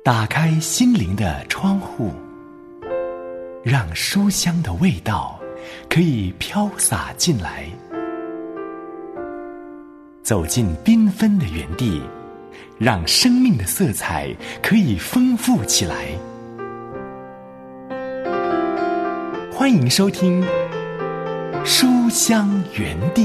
打开心灵的窗户，让书香的味道可以飘洒进来，走进缤纷的园地，让生命的色彩可以丰富起来。欢迎收听书香园地。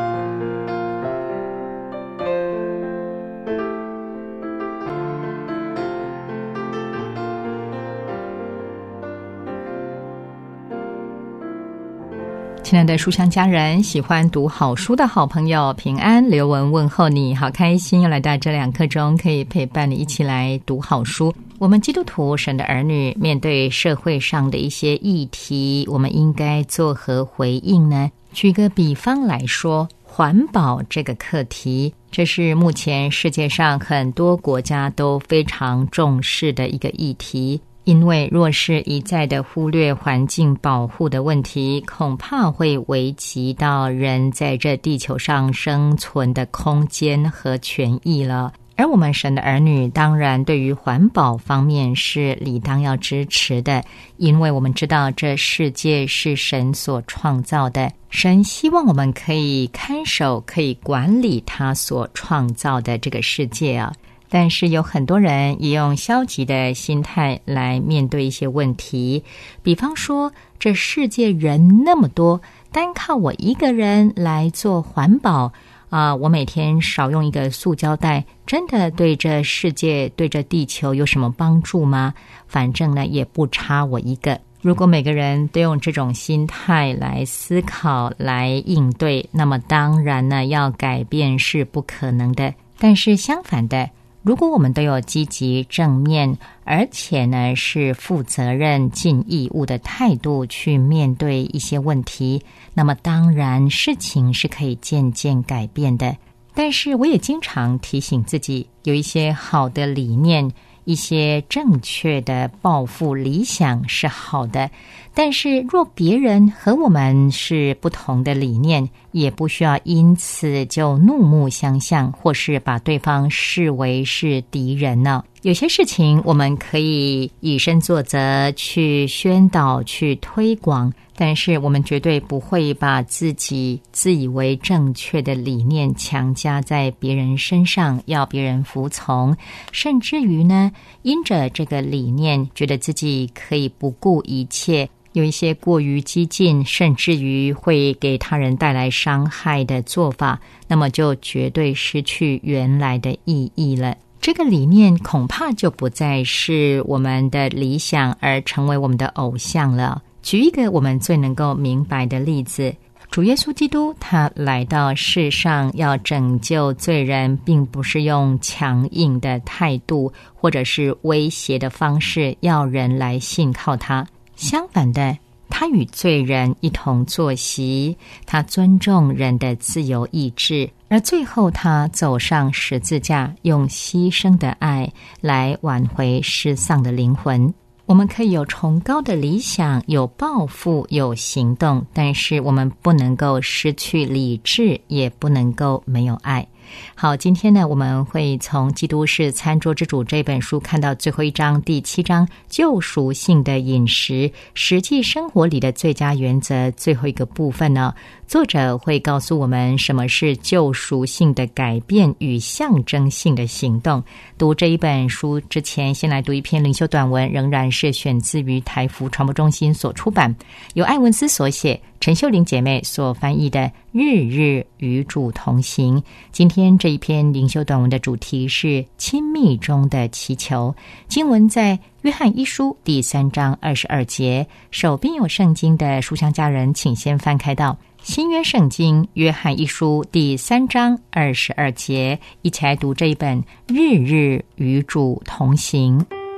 亲爱的书香家人，喜欢读好书的好朋友，平安，刘文问候你，好开心又来到这2刻钟，可以陪伴你一起来读好书。我们基督徒，神的儿女，面对社会上的一些议题，我们应该作何回应呢？举个比方来说，环保这个课题，这是目前世界上很多国家都非常重视的一个议题。因为若是一再的忽略环境保护的问题，恐怕会危及到人在这地球上生存的空间和权益了。而我们神的儿女当然对于环保方面是理当要支持的，因为我们知道这世界是神所创造的，神希望我们可以看守，可以管理他所创造的这个世界啊。但是有很多人也用消极的心态来面对一些问题，比方说这世界人那么多，单靠我一个人来做环保我每天少用一个塑胶袋，真的对这世界对这地球有什么帮助吗？反正呢也不差我一个。如果每个人都用这种心态来思考来应对，那么当然呢要改变是不可能的。但是相反的，如果我们都有积极正面，而且呢是负责任尽义务的态度去面对一些问题，那么当然事情是可以渐渐改变的。但是我也经常提醒自己，有一些好的理念，一些正确的抱负理想是好的，但是若别人和我们是不同的理念，也不需要因此就怒目相向，或是把对方视为是敌人呢。有些事情我们可以以身作则，去宣导，去推广，但是我们绝对不会把自己自以为正确的理念强加在别人身上，要别人服从，甚至于呢，因着这个理念，觉得自己可以不顾一切，有一些过于激进，甚至于会给他人带来伤害的做法，那么就绝对失去原来的意义了。这个理念恐怕就不再是我们的理想，而成为我们的偶像了。举一个我们最能够明白的例子，主耶稣基督他来到世上要拯救罪人，并不是用强硬的态度或者是威胁的方式要人来信靠他，相反的，他与罪人一同坐席，他尊重人的自由意志，而最后他走上十字架，用牺牲的爱来挽回失丧的灵魂。我们可以有崇高的理想，有抱负，有行动，但是我们不能够失去理智，也不能够没有爱。好，今天呢，我们会从《基督是餐桌之主》这本书看到最后一章，第7章救赎性的饮食，实际生活里的最佳原则，最后一个部分呢，作者会告诉我们什么是救赎性的改变与象征性的行动。读这一本书之前，先来读一篇灵修短文，仍然是选自于台福传播中心所出版，由艾文斯所写，陈秀玲姐妹所翻译的《日日与主同行》。今天这一篇灵修短文的主题是亲密中的祈求，经文在约翰一书第3章22节。手边有圣经的书香家人，请先翻开到新约圣经约翰一书第3章22节，一起来读这一本《日日与主同行》。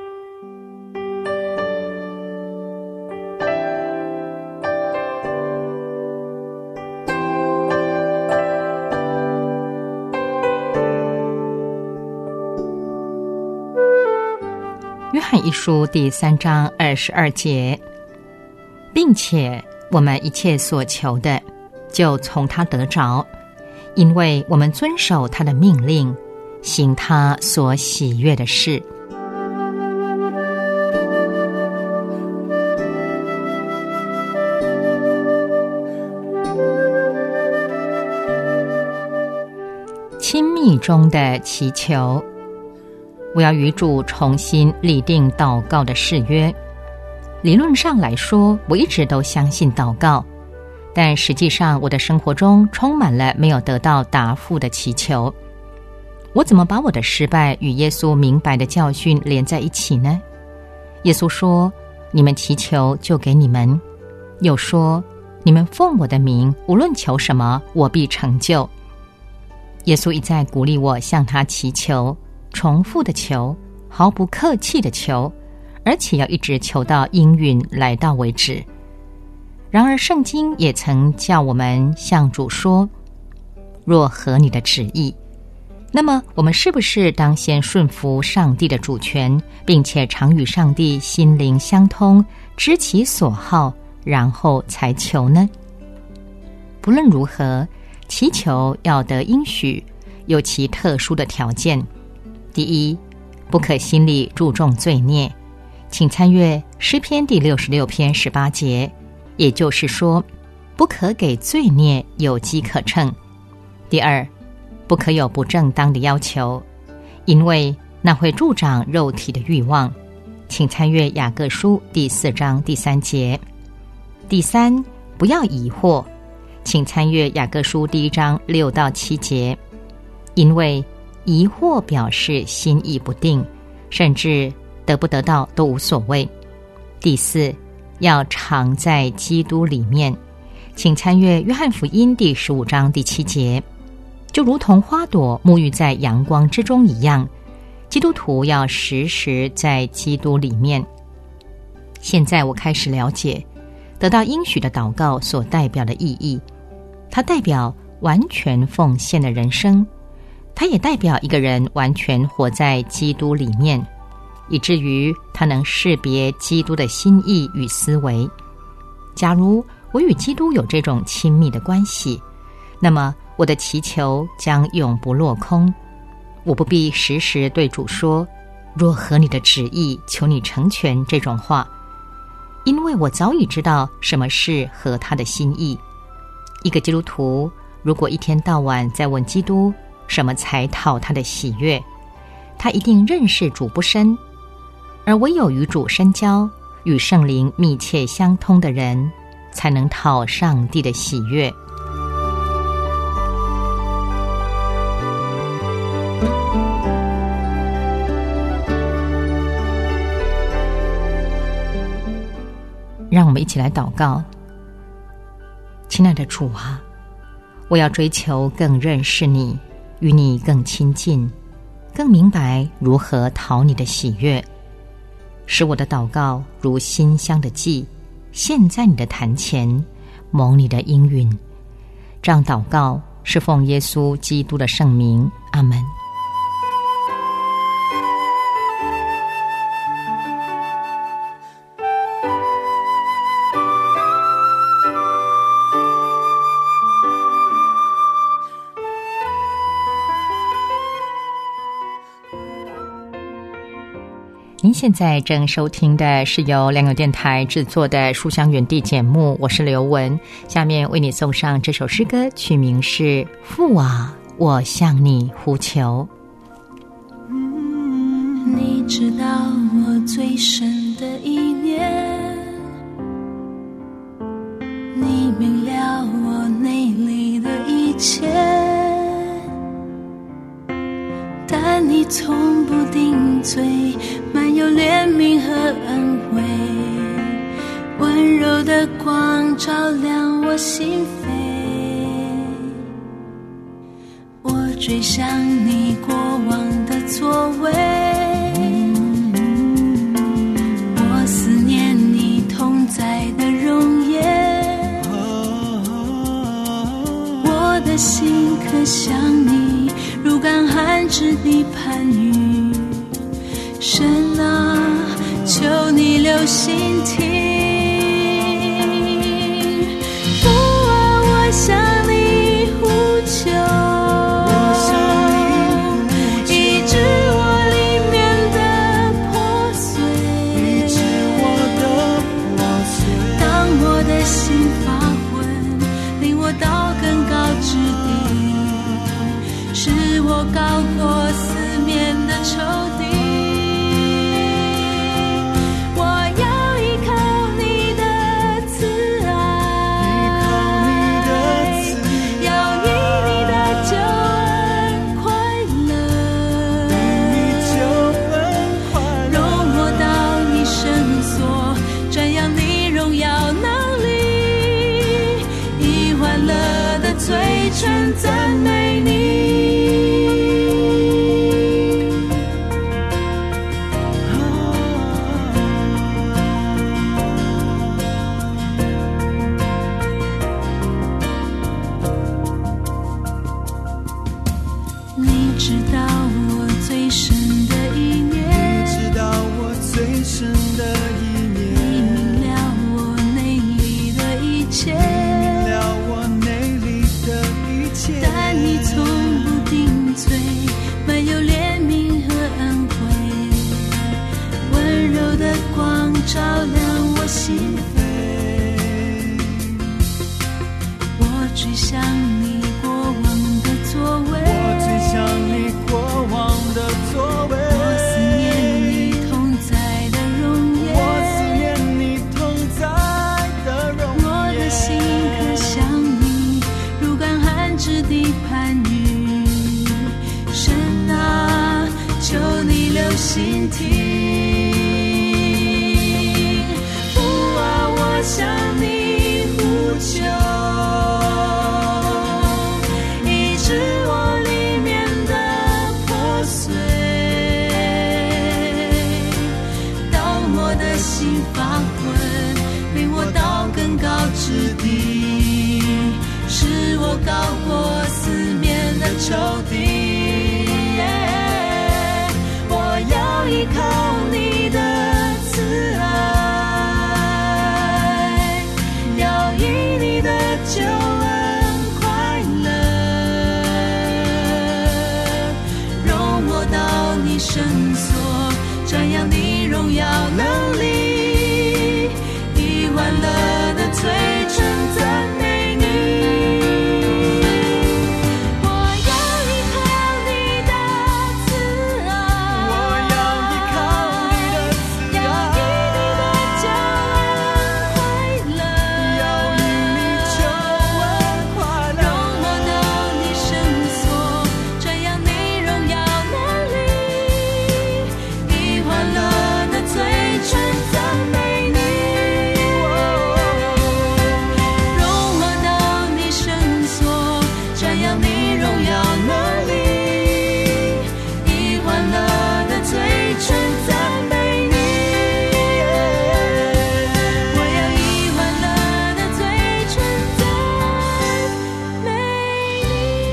约翰一书第3章22节，并且我们一切所求的，就从他得着，因为我们遵守他的命令，行他所喜悦的事。 密中的祈求。我要与主重新立定祷告的誓约。理论上来说，我一直都相信祷告，但实际上我的生活中充满了没有得到答复的祈求。我怎么把我的失败与耶稣明白的教训连在一起呢？耶稣说，你们祈求就给你们，又说，你们奉我的名无论求什么，我必成就。耶稣一再鼓励我向他祈求，重复的求，毫不客气的求，而且要一直求到应允来到为止。然而圣经也曾叫我们向主说，若合你的旨意。那么我们是不是当先顺服上帝的主权，并且常与上帝心灵相通，知其所好，然后才求呢？不论如何，祈求要得应许，有其特殊的条件。第一，不可心里注重罪孽，请参阅诗篇第66篇18节，也就是说，不可给罪孽有机可乘。第二，不可有不正当的要求，因为那会助长肉体的欲望，请参阅雅各书第4章第3节。第三，不要疑惑，请参阅雅各书第1章6到7节，因为疑惑表示心意不定，甚至得不得到都无所谓。第四，要常在基督里面，请参阅约翰福音第15章第7节。就如同花朵沐浴在阳光之中一样，基督徒要时时在基督里面。现在我开始了解得到应许的祷告所代表的意义，它代表完全奉献的人生，它也代表一个人完全活在基督里面，以至于他能识别基督的心意与思维。假如我与基督有这种亲密的关系，那么我的祈求将永不落空。我不必时时对主说，若合你的旨意，求你成全这种话，因为我早已知道什么是合他的心意。一个基督徒如果一天到晚在问基督什么才讨他的喜悦，他一定认识主不深，而唯有与主深交，与圣灵密切相通的人，才能讨上帝的喜悦。让我们一起来祷告。亲爱的主啊，我要追求更认识你，与你更亲近，更明白如何讨你的喜悦，使我的祷告如馨香的祭，献在你的坛前，蒙你的应允。这样祷告是奉耶稣基督的圣名，阿们。您现在正收听的是由良友电台制作的书香园地节目，我是刘文。下面为你送上这首诗歌，曲名是《父啊，我向你呼求》。 你知道我最深的意念，你明了我内里的一切，但你从不定罪，满有怜悯和恩惠，温柔的光照亮我心扉。我追想你过往的作为，我思念你同在的容颜，我的心可想你如干旱之地盼雨。神啊，求你留心听，父啊，我向你呼求，医治我里面的破碎，当我的心发昏，领我到更高之地，使我高光照亮我心扉，我追想你过往的座位， 我追想你过往的座位， 我思念你同在的容颜， 我思念你同在的容颜， 我的心可向你如干旱之地攀援。神啊，求你留心听，父啊，我向你呼求，医治我里面的破碎，当我的心发昏，领我到更高之地，使我高过四面的仇敌。我要依靠你的慈爱，要以你的救恩快乐，容我到你圣所，瞻仰你荣耀能力，以欢乐的嘴唇赞美你。我要依靠你的慈爱， 我要依靠你的慈要以爱， 你的救恩快乐， 要以你救恩快乐， 容我到你圣所，瞻仰你荣耀能力，以欢乐的嘴唇赞美你。容我到你圣所，瞻仰你荣耀能力，以欢乐的嘴唇赞美你。我要以欢乐的嘴唇赞美你。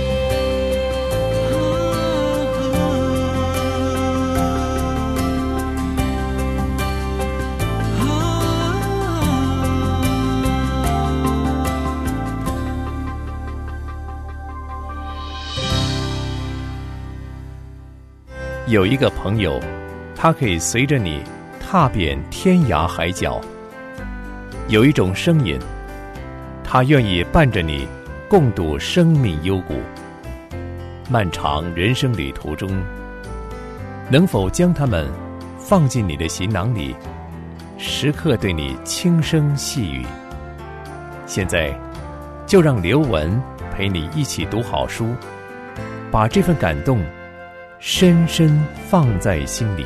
有一个朋友，他可以随着你踏遍天涯海角；有一种声音，他愿意伴着你共度生命幽谷。漫长人生旅途中，能否将他们放进你的行囊里，时刻对你轻声细语？现在，就让刘文陪你一起读好书，把这份感动深深放在心里。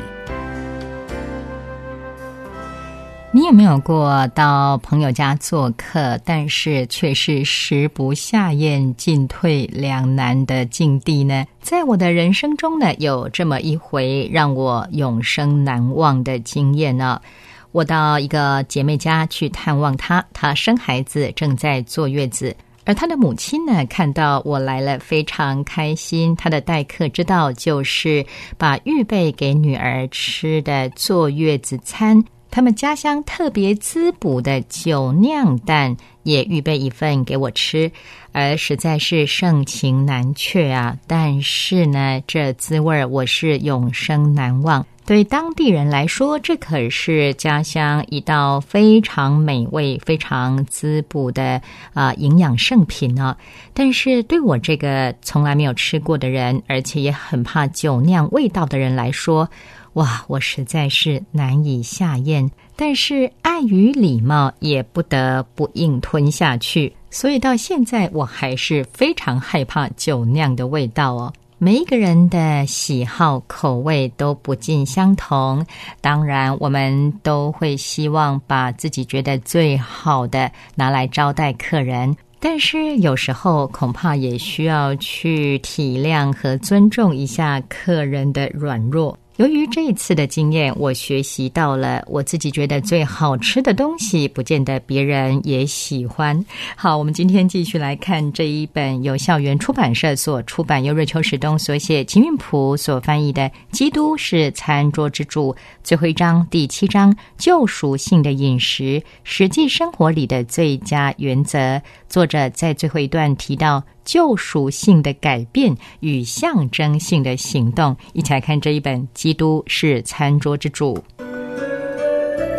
你有没有过到朋友家做客，但是却是食不下咽、进退两难的境地呢？在我的人生中呢，有这么一回让我永生难忘的经验呢。我到一个姐妹家去探望她，她生孩子正在坐月子，而她的母亲呢，看到我来了非常开心。她的待客之道就是把预备给女儿吃的坐月子餐，他们家乡特别滋补的酒酿蛋也预备一份给我吃，而实在是盛情难却啊！但是呢，这滋味我是永生难忘。对当地人来说，这可是家乡一道非常美味、非常滋补的营养圣品呢。但是对我这个从来没有吃过的人，而且也很怕酒酿味道的人来说，哇，我实在是难以下咽。但是碍于礼貌，也不得不硬吞下去。所以到现在，我还是非常害怕酒酿的味道哦。每一个人的喜好口味都不尽相同，当然我们都会希望把自己觉得最好的拿来招待客人，但是有时候恐怕也需要去体谅和尊重一下客人的软弱。由于这一次的经验，我学习到了我自己觉得最好吃的东西不见得别人也喜欢。好，我们今天继续来看这一本由校园出版社所出版，由瑞秋史东所写，秦韵璞所翻译的《基督是餐桌之主》最后一章第7章救赎性的饮食，实际生活里的最佳原则。作者在最后一段提到救赎性的改变与象征性的行动，一起来看这一本《基督是餐桌之主》。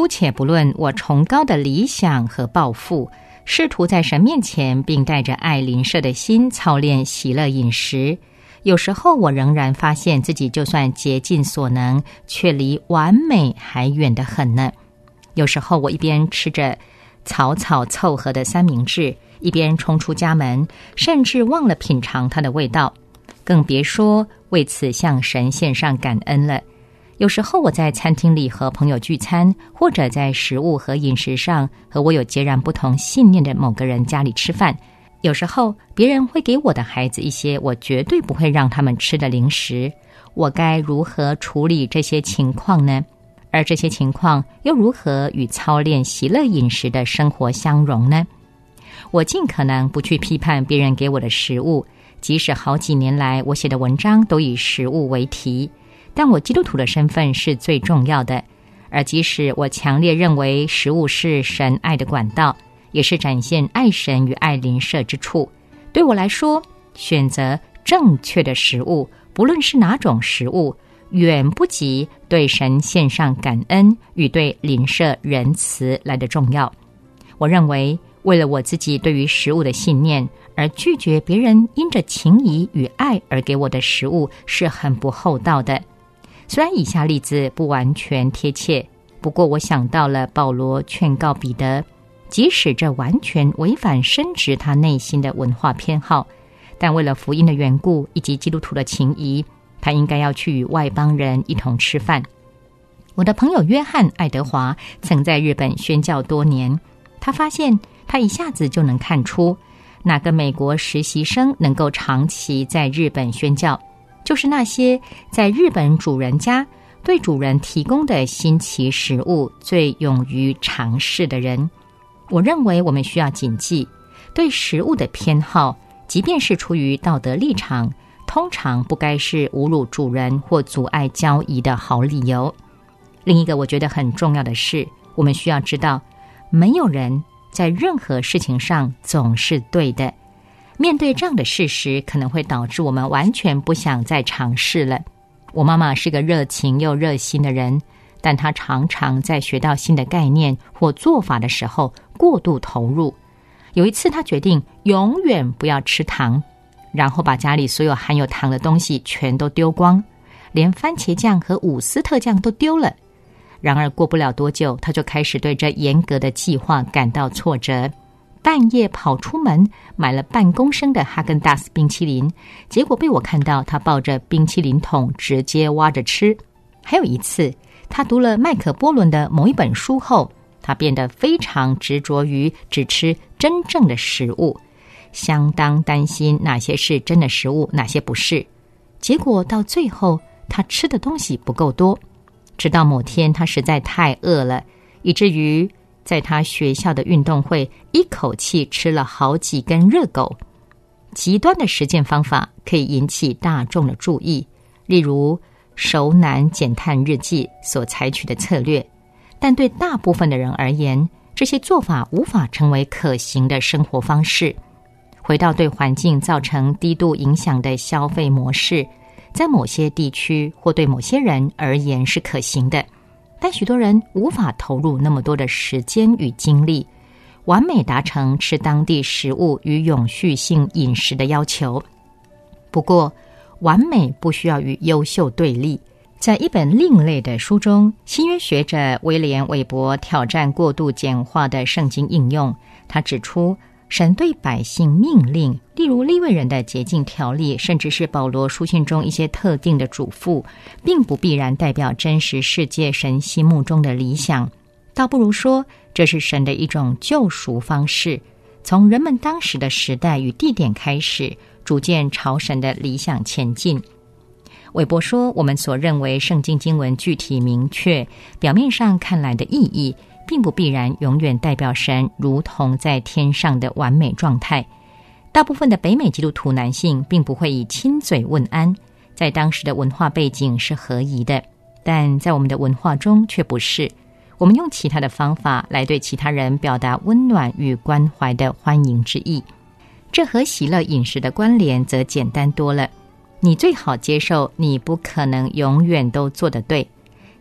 姑且不论我崇高的理想和抱负，试图在神面前并带着爱邻舍的心操练喜乐饮食，有时候我仍然发现自己就算竭尽所能，却离完美还远得很呢。有时候我一边吃着草草凑合的三明治，一边冲出家门，甚至忘了品尝它的味道，更别说为此向神献上感恩了。有时候我在餐厅里和朋友聚餐，或者在食物和饮食上和我有截然不同信念的某个人家里吃饭，有时候别人会给我的孩子一些我绝对不会让他们吃的零食，我该如何处理这些情况呢？而这些情况又如何与操练喜乐饮食的生活相融呢？我尽可能不去批判别人给我的食物，即使好几年来我写的文章都以食物为题，但我基督徒的身份是最重要的。而即使我强烈认为食物是神爱的管道，也是展现爱神与爱邻舍之处，对我来说，选择正确的食物，不论是哪种食物，远不及对神献上感恩与对邻舍仁慈来得重要。我认为为了我自己对于食物的信念而拒绝别人因着情谊与爱而给我的食物是很不厚道的。虽然以下例子不完全贴切，不过我想到了保罗劝告彼得，即使这完全违反深植他内心的文化偏好，但为了福音的缘故以及基督徒的情谊，他应该要去与外邦人一同吃饭。我的朋友约翰·爱德华曾在日本宣教多年，他发现他一下子就能看出哪个美国实习生能够长期在日本宣教，就是那些在日本主人家对主人提供的新奇食物最勇于尝试的人。我认为我们需要谨记，对食物的偏好，即便是出于道德立场，通常不该是侮辱主人或阻碍交易的好理由。另一个我觉得很重要的是，我们需要知道，没有人在任何事情上总是对的。面对这样的事实，可能会导致我们完全不想再尝试了。我妈妈是个热情又热心的人，但她常常在学到新的概念或做法的时候过度投入。有一次她决定永远不要吃糖，然后把家里所有含有糖的东西全都丢光，连番茄酱和伍斯特酱都丢了。然而过不了多久，她就开始对这严格的计划感到挫折，半夜跑出门买了半公升的哈根达斯冰淇淋，结果被我看到她抱着冰淇淋桶直接挖着吃。还有一次，她读了麦可波伦的某一本书后，她变得非常执着于只吃真正的食物，相当担心哪些是真的食物，哪些不是。结果到最后，她吃的东西不够多，直到某天她实在太饿了，以至于在她学校的运动会一口气吃了好几根热狗。极端的实践方法可以引起大众的注意，例如熟男减碳日记所采取的策略，但对大部分的人而言，这些做法无法成为可行的生活方式。回到对环境造成低度影响的消费模式，在某些地区或对某些人而言是可行的，但许多人无法投入那么多的时间与精力，完美达成吃当地食物与永续性饮食的要求。不过，完美不需要与优秀对立。在一本另类的书中，新约学者威廉·韦伯挑战过度简化的圣经应用。他指出，神对百姓命令，例如利未人的洁净条例，甚至是保罗书信中一些特定的嘱咐，并不必然代表真实世界神心目中的理想，倒不如说这是神的一种救赎方式，从人们当时的时代与地点开始，逐渐朝神的理想前进。韦伯说，我们所认为圣经经文具体明确，表面上看来的意义，并不必然永远代表神如同在天上的完美状态。大部分的北美基督徒男性并不会以亲嘴问安，在当时的文化背景是合宜的，但在我们的文化中却不是。我们用其他的方法来对其他人表达温暖与关怀的欢迎之意。这和喜乐饮食的关联则简单多了。你最好接受你不可能永远都做得对，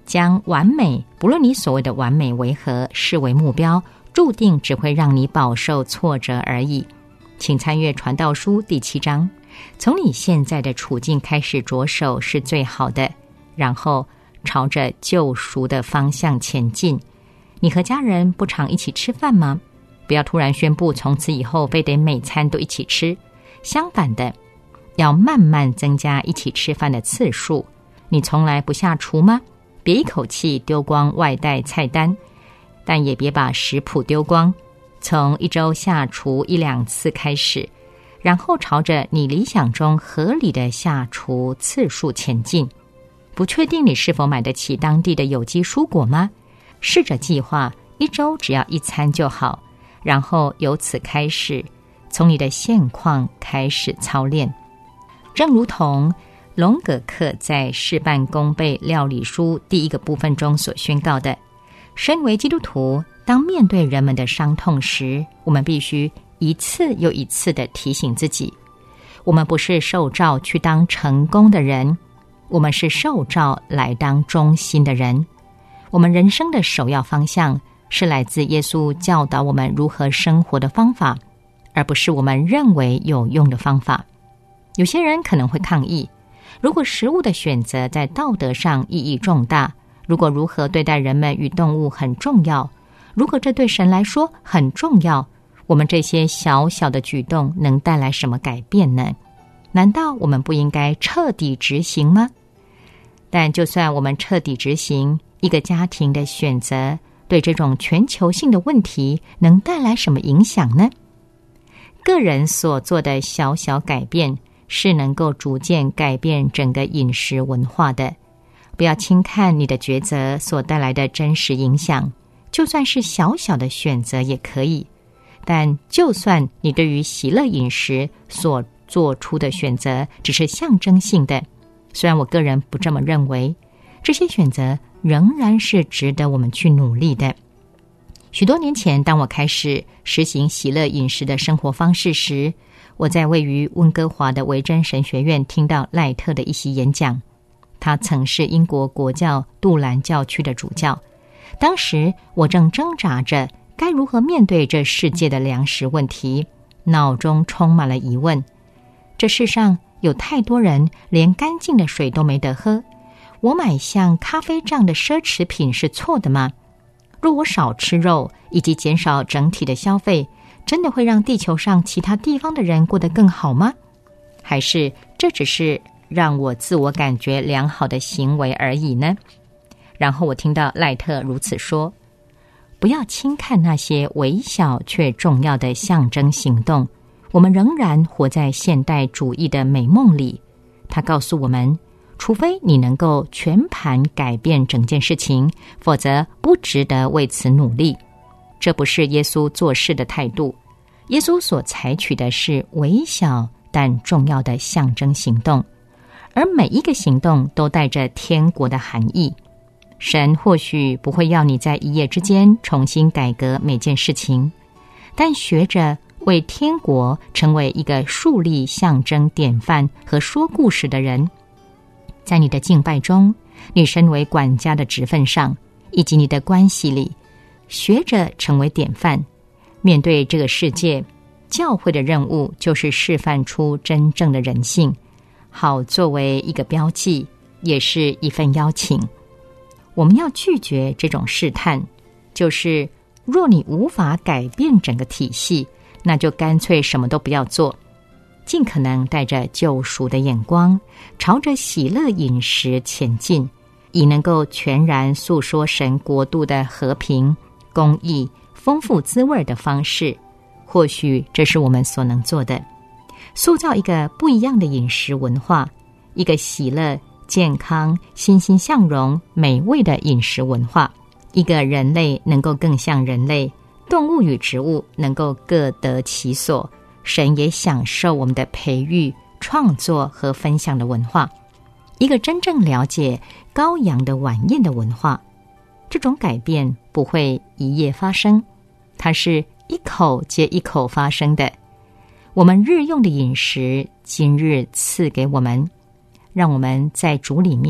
将完美，不论你所谓的完美为何，视为目标，注定只会让你饱受挫折而已。请参阅《传道书》第7章，从你现在的处境开始着手是最好的，然后朝着救赎的方向前进。你和家人不常一起吃饭吗？不要突然宣布从此以后非得每餐都一起吃，相反的，要慢慢增加一起吃饭的次数。你从来不下厨吗？别一口气丢光外带菜单，但也别把食谱丢光，从1周下厨1-2次开始，然后朝着你理想中合理的下厨次数前进。不确定你是否买得起当地的有机蔬果吗？试着计划1周只要1餐就好，然后由此开始，从你的现况开始操练。正如同龙葛克在事半功倍料理书第1个部分中所宣告的，身为基督徒，当面对人们的伤痛时，我们必须一次又一次地提醒自己，我们不是受召去当成功的人，我们是受召来当忠心的人。我们人生的首要方向是来自耶稣教导我们如何生活的方法，而不是我们认为有用的方法。有些人可能会抗议，如果食物的选择在道德上意义重大，如果如何对待人们与动物很重要，如果这对神来说很重要，我们这些小小的举动能带来什么改变呢？难道我们不应该彻底执行吗？但就算我们彻底执行，一个家庭的选择对这种全球性的问题能带来什么影响呢？个人所做的小小改变是能够逐渐改变整个饮食文化的。不要轻看你的抉择所带来的真实影响，就算是小小的选择也可以。但就算你对于喜乐饮食所做出的选择只是象征性的，虽然我个人不这么认为，这些选择仍然是值得我们去努力的。许多年前，当我开始实行喜乐饮食的生活方式时，我在位于温哥华的维珍神学院听到赖特的一席演讲。他曾是英国国教杜兰教区的主教。当时我正挣扎着该如何面对这世界的粮食问题，脑中充满了疑问。这世上有太多人连干净的水都没得喝，我买像咖啡这样的奢侈品是错的吗？若我少吃肉以及减少整体的消费，真的会让地球上其他地方的人过得更好吗？还是这只是让我自我感觉良好的行为而已呢？然后我听到赖特如此说，不要轻看那些微小却重要的象征行动，我们仍然活在现代主义的美梦里。他告诉我们，除非你能够全盘改变整件事情，否则不值得为此努力。这不是耶稣做事的态度，耶稣所采取的是微小但重要的象征行动，而每一个行动都带着天国的含义。神或许不会要你在一夜之间重新改革每件事情，但学着为天国成为一个树立象征典范和说故事的人。在你的敬拜中，你身为管家的职分上，以及你的关系里，学着成为典范。面对这个世界，教会的任务就是示范出真正的人性，好作为一个标记，也是一份邀请。我们要拒绝这种试探，就是若你无法改变整个体系，那就干脆什么都不要做，尽可能带着救赎的眼光，朝着喜乐饮食前进，以能够全然诉说神国度的和平、公义、丰富滋味的方式。或许这是我们所能做的，塑造一个不一样的饮食文化，一个喜乐、健康、欣欣向荣、美味的饮食文化，一个人类能够更像人类，动物与植物能够各得其所，神也享受我们的培育、创作和分享的文化，一个真正了解羔羊的晚宴的文化。这种改变不会一夜发生，它是一口接一口发生的。我们日用的饮食今日赐给我们，让我们在主里面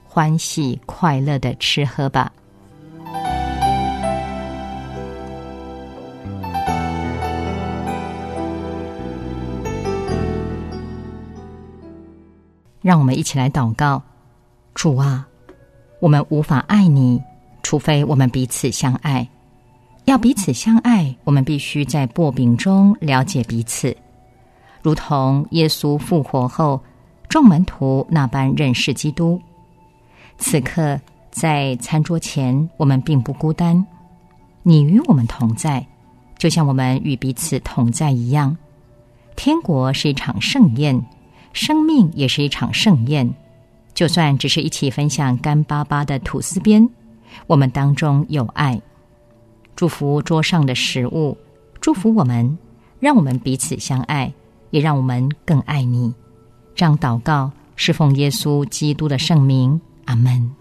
欢喜快乐的吃喝吧。让我们一起来祷告。主啊，我们无法爱你，除非我们彼此相爱。要彼此相爱，我们必须在擘饼中了解彼此，如同耶稣复活后众门徒那般认识基督。此刻在餐桌前，我们并不孤单，你与我们同在，就像我们与彼此同在一样。天国是一场盛宴，生命也是一场盛宴，就算只是一起分享干巴巴的吐司边，我们当中有爱。祝福桌上的食物，祝福我们，让我们彼此相爱，也让我们更爱你。这样祷告是奉耶稣基督的圣名，阿们。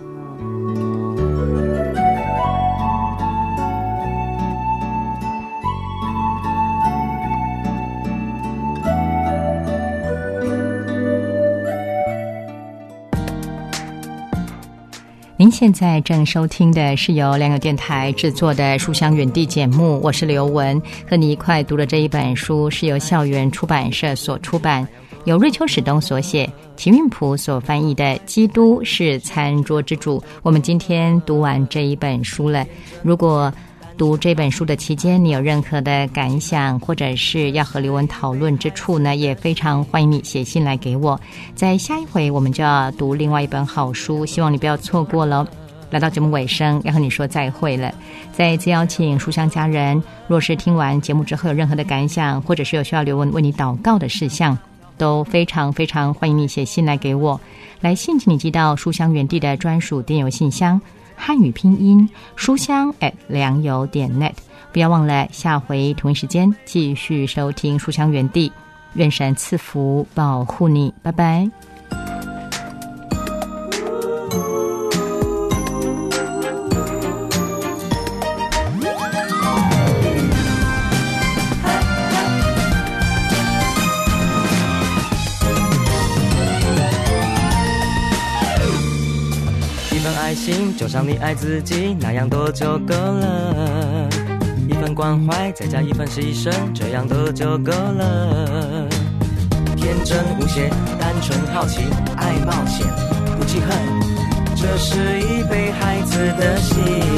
您现在正收听的是由良友电台制作的书香远地节目，我是刘文，和你一块读的这一本书是由校园出版社所出版，由瑞秋史东所写，秦韵璞所翻译的《基督是餐桌之主》。我们今天读完这一本书了，如果读这本书的期间你有任何的感想，或者是要和刘文讨论之处呢，也非常欢迎你写信来给我。在下一回我们就要读另外一本好书，希望你不要错过了。来到节目尾声，要和你说再会了。再次邀请书香家人，若是听完节目之后有任何的感想，或者是有需要刘文为你祷告的事项，都非常非常欢迎你写信来给我。来信请你寄到书香园地的专属电邮信箱，汉语拼音书香良友.net。 不要忘了下回同一时间继续收听书香园地。愿神赐福保护你，拜拜。 爱心就像你爱自己那样多就够了，一份关怀再加一份牺牲，这样多就够了。天真无邪，单纯好奇，爱冒险，不记恨，这是一杯孩子的喜